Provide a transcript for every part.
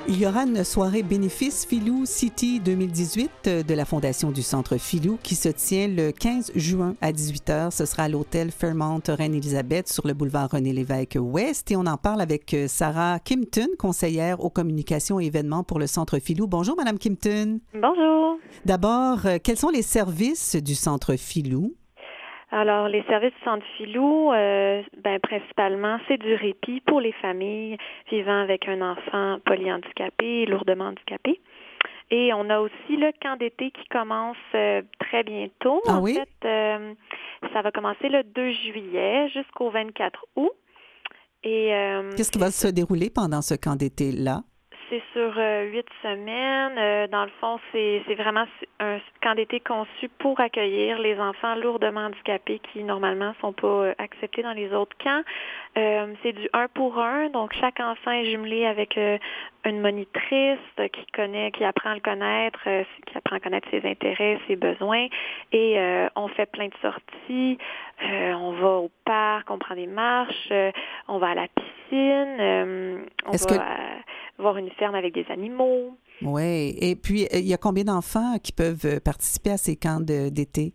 Il y aura une soirée bénéfice Filou City 2018 de la Fondation du Centre Filou qui se tient le 15 juin à 18h. Ce sera à l'hôtel Fairmont Reine-Élisabeth sur le boulevard René-Lévesque-Ouest. Et on en parle avec Sarah Kimpton, conseillère aux communications et événements pour le Centre Filou. Bonjour, Madame Kimpton. Bonjour. D'abord, quels sont les services du Centre Filou? Alors, les services du Centre Filou, principalement, c'est du répit pour les familles vivant avec un enfant polyhandicapé, lourdement handicapé. Et on a aussi le camp d'été qui commence très bientôt. Ah oui? En fait, ça va commencer le 2 juillet jusqu'au 24 août. Et qu'est-ce qui va se dérouler pendant ce camp d'été-là? C'est sur 8 semaines. Dans le fond, c'est vraiment un camp d'été conçu pour accueillir les enfants lourdement handicapés qui, normalement, ne sont pas acceptés dans les autres camps. C'est du 1 pour 1. Donc, chaque enfant est jumelé avec une monitrice qui apprend à le connaître, qui apprend à connaître ses intérêts, ses besoins. Et on fait plein de sorties. On va au parc, on prend des marches, on va à la piscine, on va voir une ferme avec des animaux. Oui. Et puis, il y a combien d'enfants qui peuvent participer à ces camps d'été?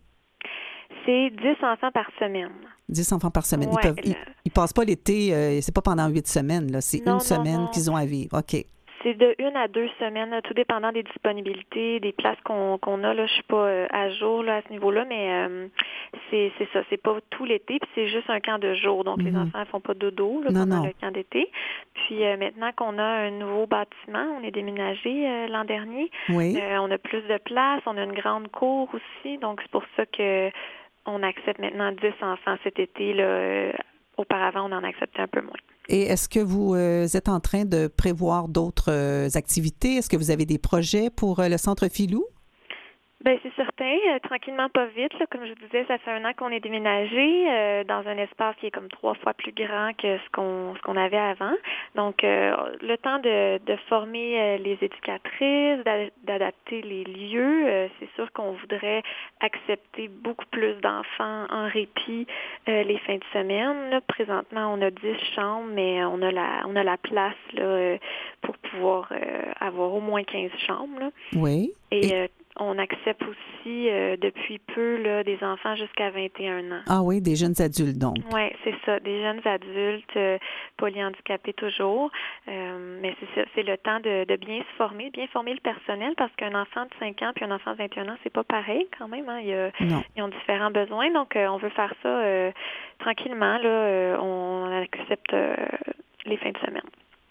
C'est 10 enfants par semaine. 10 enfants par semaine. Ouais, Ils passent pas l'été, c'est pas pendant 8 semaines, là. C'est une semaine qu'ils ont à vivre. OK. C'est de 1 à 2 semaines, là, tout dépendant des disponibilités, des places qu'on a. Là, je suis pas à jour là, à ce niveau-là, mais c'est ça. C'est pas tout l'été, puis c'est juste un camp de jour. Donc, les enfants ne font pas dodo là, pendant le camp d'été. Puis maintenant qu'on a un nouveau bâtiment, on est déménagé l'an dernier. Oui. On a plus de place, on a une grande cour aussi. Donc, c'est pour ça que on accepte maintenant 10 enfants cet été. Là, auparavant, on en acceptait un peu moins. Et est-ce que vous êtes en train de prévoir d'autres activités? Est-ce que vous avez des projets pour le Centre Filou? Bien, c'est certain. Tranquillement, pas vite. Là, comme je vous disais, ça fait 1 an qu'on est déménagé dans un espace qui est comme 3 fois plus grand que ce qu'on avait avant. Donc, le temps de former les éducatrices, d'adapter les lieux, c'est sûr qu'on voudrait accepter beaucoup plus d'enfants en répit les fins de semaine. Là, présentement, on a 10 chambres, mais on a la place là, pour pouvoir avoir au moins 15 chambres. Là. Oui. Et on accepte aussi depuis peu là, des enfants jusqu'à 21 ans. Ah oui, des jeunes adultes donc. Oui, c'est ça, des jeunes adultes polyhandicapés toujours. Mais c'est ça, c'est le temps de bien se former, bien former le personnel parce qu'un enfant de 5 ans puis un enfant de 21 ans, c'est pas pareil quand même. Hein? Ils ont différents besoins, donc on veut faire ça tranquillement. Là, on accepte les fins de semaine.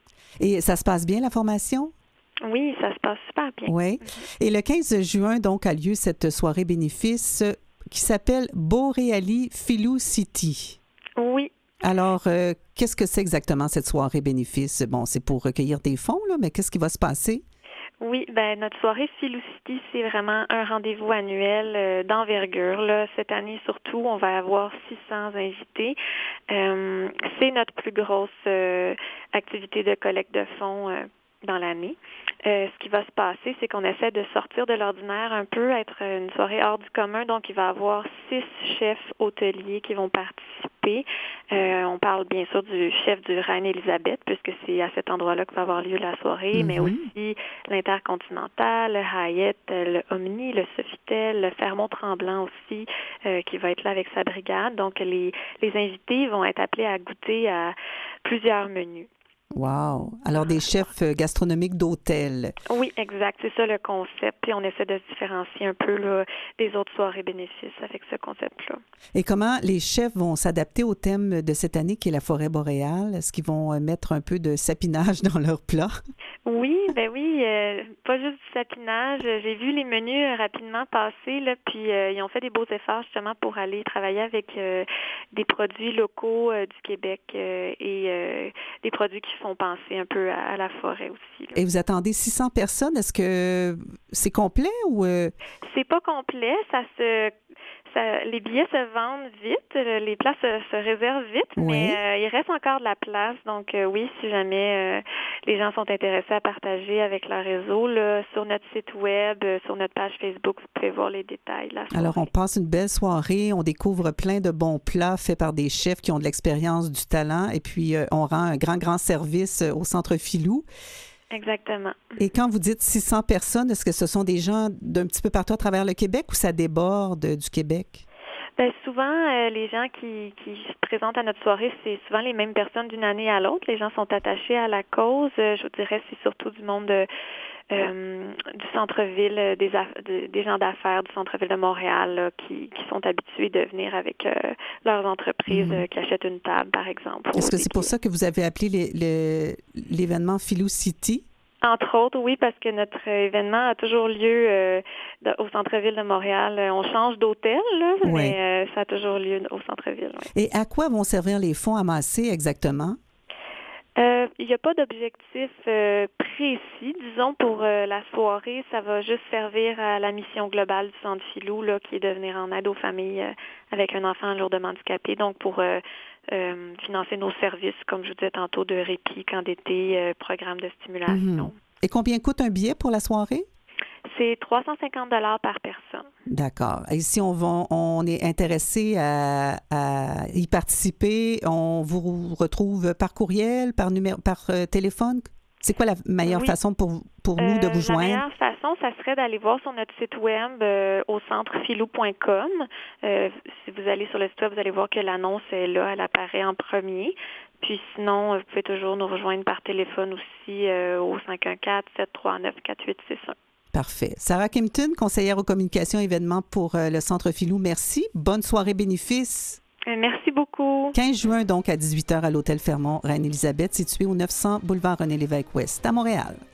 Et ça se passe bien, la formation? Oui, ça se passe super bien. Oui. Et le 15 juin, donc, a lieu cette soirée bénéfice qui s'appelle Boréali Filou City. Oui. Alors, qu'est-ce que c'est exactement cette soirée bénéfice? Bon, c'est pour recueillir des fonds, là, mais qu'est-ce qui va se passer? Oui, notre soirée Filou City, c'est vraiment un rendez-vous annuel d'envergure. Là. Cette année, surtout, on va avoir 600 invités. C'est notre plus grosse activité de collecte de fonds dans l'année. Ce qui va se passer, c'est qu'on essaie de sortir de l'ordinaire un peu, être une soirée hors du commun. Donc, il va y avoir 6 chefs hôteliers qui vont participer. On parle bien sûr du chef du Reine-Élisabeth, puisque c'est à cet endroit-là que va avoir lieu la soirée, mais aussi l'Intercontinental, le Hyatt, le Omni, le Sofitel, le Fairmont-Tremblant aussi, qui va être là avec sa brigade. Donc, les invités vont être appelés à goûter à plusieurs menus. Wow! Alors, des chefs gastronomiques d'hôtel. Oui, exact. C'est ça le concept. Puis on essaie de se différencier un peu là, des autres soirées bénéfices avec ce concept-là. Et comment les chefs vont s'adapter au thème de cette année qui est la forêt boréale? Est-ce qu'ils vont mettre un peu de sapinage dans leurs plats? Oui, pas juste du sapinage. J'ai vu les menus rapidement passer, là, puis ils ont fait des beaux efforts justement pour aller travailler avec des produits locaux du Québec et des produits qui font penser un peu à la forêt aussi. Là. Et vous attendez 600 personnes. Est-ce que c'est complet ou... C'est pas complet. Les billets se vendent vite, les places se réservent vite, mais il reste encore de la place. Donc oui, si jamais les gens sont intéressés à partager avec leur réseau, là, sur notre site web, sur notre page Facebook, vous pouvez voir les détails. Alors, on passe une belle soirée, on découvre plein de bons plats faits par des chefs qui ont de l'expérience, du talent, et puis on rend un grand service au Centre Filou. Exactement. Et quand vous dites 600 personnes, est-ce que ce sont des gens d'un petit peu partout à travers le Québec ou ça déborde du Québec? Bien, souvent, les gens qui se présentent à notre soirée, c'est souvent les mêmes personnes d'une année à l'autre. Les gens sont attachés à la cause. Je vous dirais, c'est surtout du monde du centre-ville, des gens d'affaires du centre-ville de Montréal là, qui sont habitués de venir avec leurs entreprises qui achètent une table, par exemple. Est-ce que c'est pour ça que vous avez appelé l'événement Philou City? Entre autres, oui, parce que notre événement a toujours lieu au centre-ville de Montréal. On change d'hôtel, là, mais ça a toujours lieu au centre-ville. Oui. Et à quoi vont servir les fonds amassés exactement? Il n'y a pas d'objectif précis. Disons, pour la soirée, ça va juste servir à la mission globale du Centre Philou, là, qui est de venir en aide aux familles avec un enfant lourdement handicapé. Donc, pour financer nos services, comme je vous disais tantôt, de répit, camp d'été, programme de stimulation. Et combien coûte un billet pour la soirée? C'est 350 $ par personne. D'accord. Et si on est intéressé à y participer, on vous retrouve par courriel, par téléphone? C'est quoi la meilleure façon pour nous de vous joindre? La meilleure façon, ça serait d'aller voir sur notre site web au centrefilou.com. Si vous allez sur le site web, vous allez voir que l'annonce est là, elle apparaît en premier. Puis sinon, vous pouvez toujours nous rejoindre par téléphone aussi au 514-739-4861. Parfait. Sarah Kimpton, conseillère aux communications et événements pour le Centre Philou, merci. Bonne soirée bénéfice. Merci beaucoup. 15 juin, donc, à 18h à l'Hôtel Fermont, Reine-Élisabeth, situé au 900 boulevard René-Lévesque-Ouest, à Montréal.